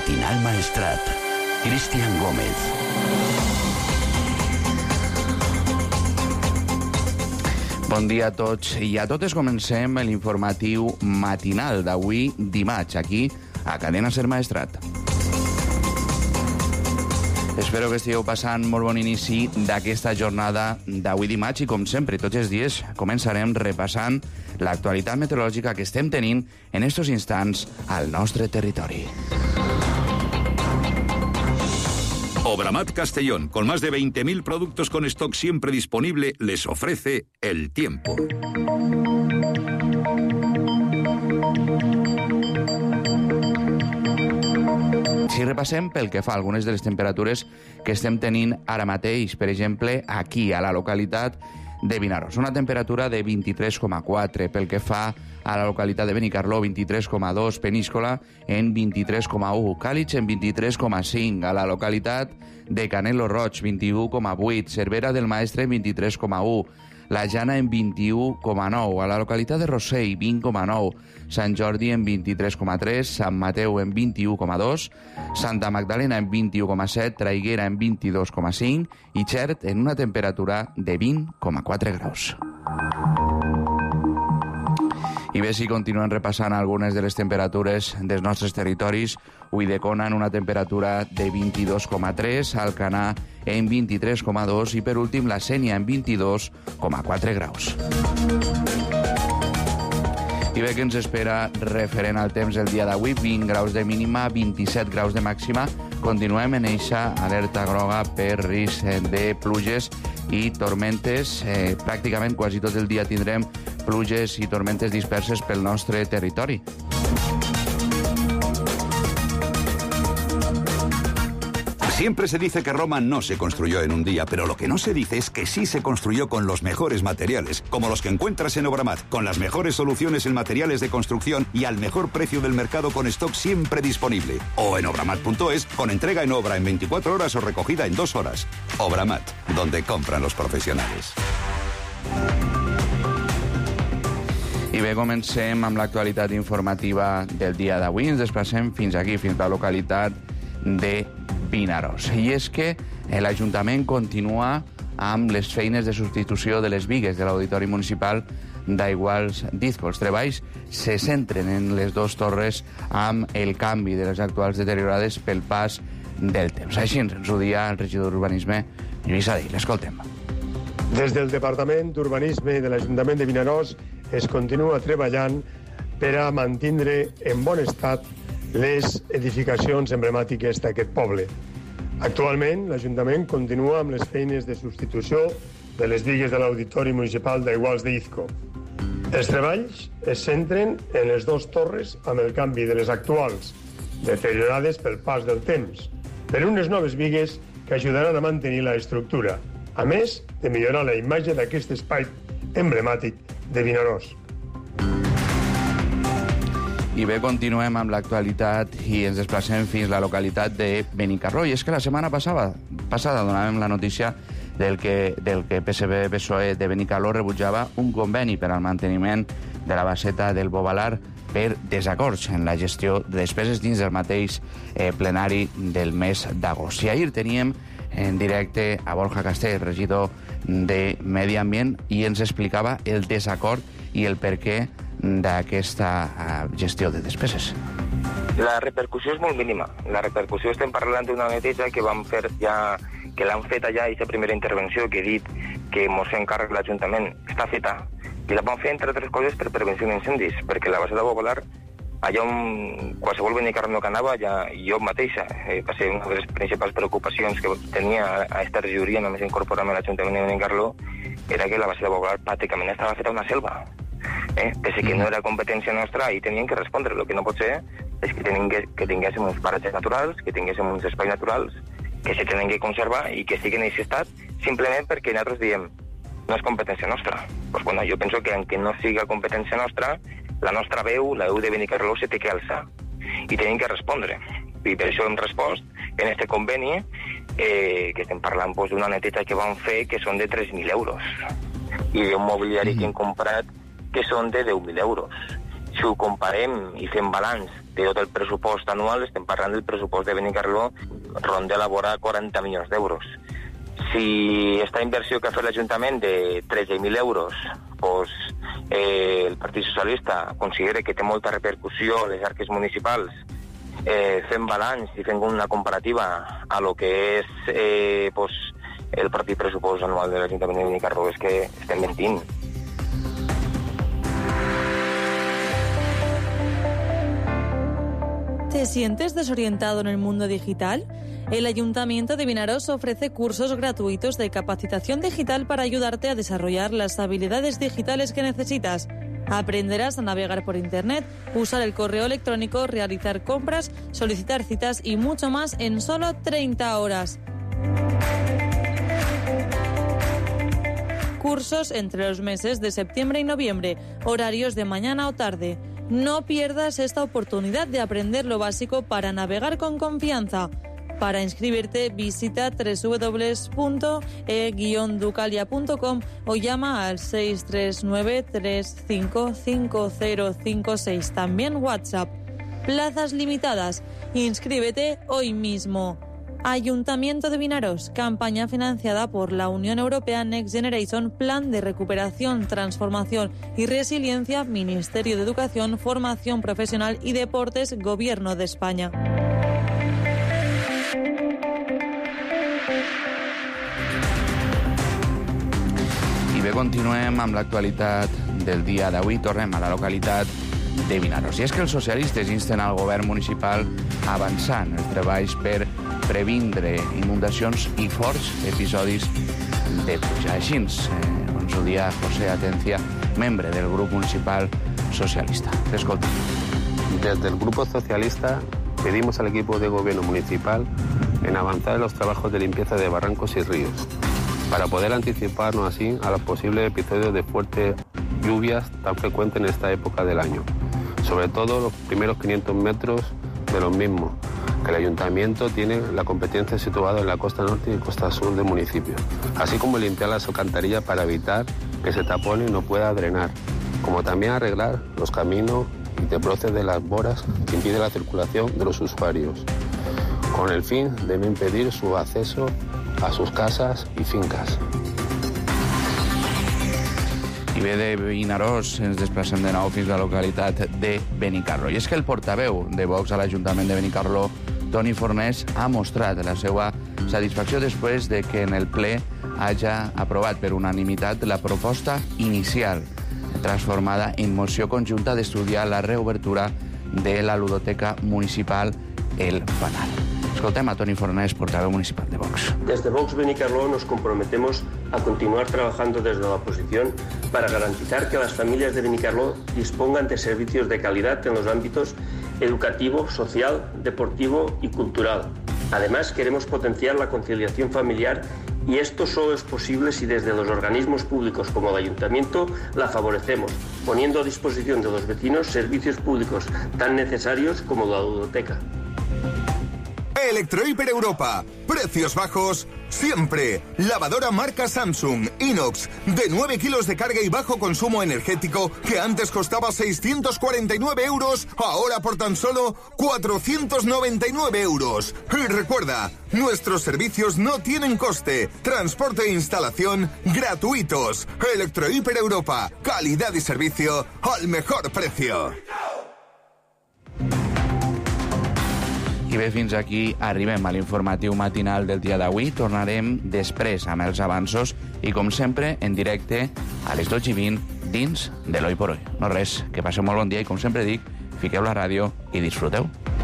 Matinal Maestrat. Cristian Gómez. Bon dia a tots i a totes. Comencem l'informatiu matinal d'avui dimarts, aquí a Cadena Ser Maestrat. Espero que estigueu passant molt bon inici d'aquesta jornada d'avui dimarts i, com sempre, tots els dies començarem repassant l'actualitat meteorològica que estem tenint en estos instants al nostre territori. Obramat Castellón, con más de 20.000 productos con stock siempre disponible, les ofrece el tiempo. Si repassem pel que fa a algunes de les temperatures que estem tenint ara mateix, per exemple, aquí, a la localitat de Vinaròs. Una temperatura de 23,4. Pel que fa a la localitat de Benicarló, 23,2. Peníscola en 23,1. Càlig en 23,5. A la localitat de Canelo Roig, 21,8. Cervera del Maestre en 23,1. La Jana en 21,9. A la localitat de Rossell, 20,9. Sant Jordi en 23,3. Sant Mateu en 21,2. Santa Magdalena en 21,7. Traiguera en 22,5. I Xert en una temperatura de 20,4 graus. I bé, si continuem repassant algunes de les temperatures dels nostres territoris, Ulldecona en una temperatura de 22,3, Alcanar en 23,2 i, per últim, la Sénia en 22,4 graus. I bé, que ens espera referent al temps el dia d'avui, 20 graus de mínima, 27 graus de màxima. Continuem en eixa alerta groga per risc de pluges i tormentes. Pràcticament quasi tot el dia tindrem pluges i tormentes disperses pel nostre territori. Siempre se dice que Roma no se construyó en un día, pero lo que no se dice es que sí se construyó con los mejores materiales, como los que encuentras en Obramat, con las mejores soluciones en materiales de construcción y al mejor precio del mercado con stock siempre disponible. O en obramat.es, con entrega en obra en 24 horas o recogida en 2 horas. Obramat, donde compran los profesionales. I bé, comencem amb l'actualitat informativa del dia d'avui. Ens desplacem fins aquí, fins a la localitat de Vinaròs. I és que l'Ajuntament continua amb les feines de substitució de les bigues de l'Auditori Municipal d'Aiguals d'Izco. Els treballs se centren en les dues torres amb el canvi de les actuals deteriorades pel pas del temps. Així ens ho dia el regidor d'Urbanisme, Lluís Adell. L'escoltem. Des del Departament d'Urbanisme de l'Ajuntament de Vinaròs es continua treballant per a mantindre en bon estat les edificacions emblemàtiques d'aquest poble. Actualment, l'Ajuntament continua amb les feines de substitució de les bigues de l'Auditori Municipal d'Aiguals d'Izco. Els treballs es centren en les dues torres amb el canvi de les actuals, deteriorades pel pas del temps, per unes noves bigues que ajudaran a mantenir la estructura, a més de millorar la imatge d'aquest espai emblemàtic de Vinaròs. I bé, continuem amb l'actualitat i ens desplacem fins a la localitat de Benicarló. I és que la setmana passada donàvem la notícia del que PSB-PSOE de Benicarló rebutjava un conveni per al manteniment de la baseta del Bobalar per desacords en la gestió de despeses dins del mateix plenari del mes d'agost. I ahir teníem en directe a Borja Castell, regidor de Medi Ambient, i ens explicava el desacord i el perquè d'aquesta gestió de despeses. La repercussió és molt mínima. La repercussió, estem parlant d'una neteja que vam fer ja, que l'han feta ja aquesta primera intervenció que he dit que mos s'encarrega l'Ajuntament, està feta. I la vam fer, entre altres coses, per prevenció d'incendis, perquè la base de Bobalar, allà on qualsevol benicarló que anava, ja, jo mateixa, va ser una de les principals preocupacions que tenia a aquesta regidoria, només incorporar-me a l'Ajuntament de Benicarló, era que la base de Bobalar pràcticament estava feta una selva. Pese que no era competència nostra, i tenien que respondre. El que no pot ser és que tinguéssim uns paratges naturals, que tinguéssim uns espais naturals que se tenen que conservar i que estiguen en aquest estat simplement perquè nosaltres diem no és competència nostra. Pues bueno, jo penso que aunque no siga competència nostra, la nostra veu, la veu de Benicarló, se té que alçar i tenim que respondre. I per això hem respost en este conveni que estem parlant d'una neteja que vam fer que són de 3.000 euros i d'un mobiliari que hem comprat que són de 10.000 euros. Si ho comparem i fem balanç de tot el pressupost anual, estem parlant del pressupost de Benicarló ronda la vora 40 milions d'euros. Si esta inversió que ha fet l'Ajuntament de 13.000 euros, doncs, el Partit Socialista considera que té molta repercussió a les arques municipals, fem balanç i fem una comparativa a lo que és el propi pressupost anual de l'Ajuntament de Benicarló, és que estem mentint. ¿Te sientes desorientado en el mundo digital? El Ayuntamiento de Vinaròs ofrece cursos gratuitos de capacitación digital para ayudarte a desarrollar las habilidades digitales que necesitas. Aprenderás a navegar por Internet, usar el correo electrónico, realizar compras, solicitar citas y mucho más en solo 30 horas. Cursos entre los meses de septiembre y noviembre, horarios de mañana o tarde. No pierdas esta oportunidad de aprender lo básico para navegar con confianza. Para inscribirte, visita www.e-ducalia.com o llama al 639-355056. También WhatsApp. Plazas limitadas. Inscríbete hoy mismo. Ayuntamiento de Vinaròs, campaña financiada por la Unión Europea Next Generation, Plan de Recuperación, Transformación y Resiliencia, Ministerio de Educación, Formación Profesional y Deportes, Gobierno de España. I bé, continuem amb l'actualitat del dia d'avui. Tornem a la localitat de Vinaròs. I és que els socialistes insten al govern municipal a avançar en els treballs per previndre inundacions i forts episodis de pluja. Així ens ho dia José Atencia, membre del grup municipal socialista. Escolta. Desde el grupo socialista pedimos al equipo de gobierno municipal en avanzar en los trabajos de limpieza de barrancos y ríos, para poder anticiparnos así a los posibles episodios de fuertes lluvias tan frecuentes en esta época del año, sobre todo los primeros 500 metros de los mismos, que el Ayuntamiento tiene la competencia situada en la costa norte y costa sur del municipio, así como limpiar las alcantarillas para evitar que se tapone y no pueda drenar, como también arreglar los caminos y desbroces de las boras que impiden la circulación de los usuarios, con el fin de no impedir su acceso a sus casas y fincas. I bé, de Vinaròs ens desplacem de nou fins a la localitat de Benicarló. I és que el portaveu de Vox a l'Ajuntament de Benicarló, Toni Fornés, ha mostrat la seva satisfacció després de que en el ple hagi aprovat per unanimitat la proposta inicial, transformada en moció conjunta d'estudiar la reobertura de la ludoteca municipal El Fanal. Escoltem a Toni Fornés, portaveu municipal de Vox. Desde Vox Benicarló nos comprometemos a continuar trabajando desde la oposición para garantizar que las familias de Benicarló dispongan de servicios de calidad en los ámbitos educativo, social, deportivo y cultural. Además, queremos potenciar la conciliación familiar y esto solo es posible si desde los organismos públicos como el Ayuntamiento la favorecemos, poniendo a disposición de los vecinos servicios públicos tan necesarios como la ludoteca. Electrohiper Europa. Precios bajos siempre. Lavadora marca Samsung Inox de 9 kilos de carga y bajo consumo energético que antes costaba 649 euros, ahora por tan solo 499 euros. Y recuerda, nuestros servicios no tienen coste. Transporte e instalación gratuitos. Electrohiper Europa. Calidad y servicio al mejor precio. I bé, fins aquí arribem a l'informatiu matinal del dia d'avui. Tornarem després amb els avanços i, com sempre, en directe a les 12:20 dins de l'Hoy por Hoy. No res, que passeu molt bon dia i, com sempre dic, fiqueu la ràdio i disfruteu.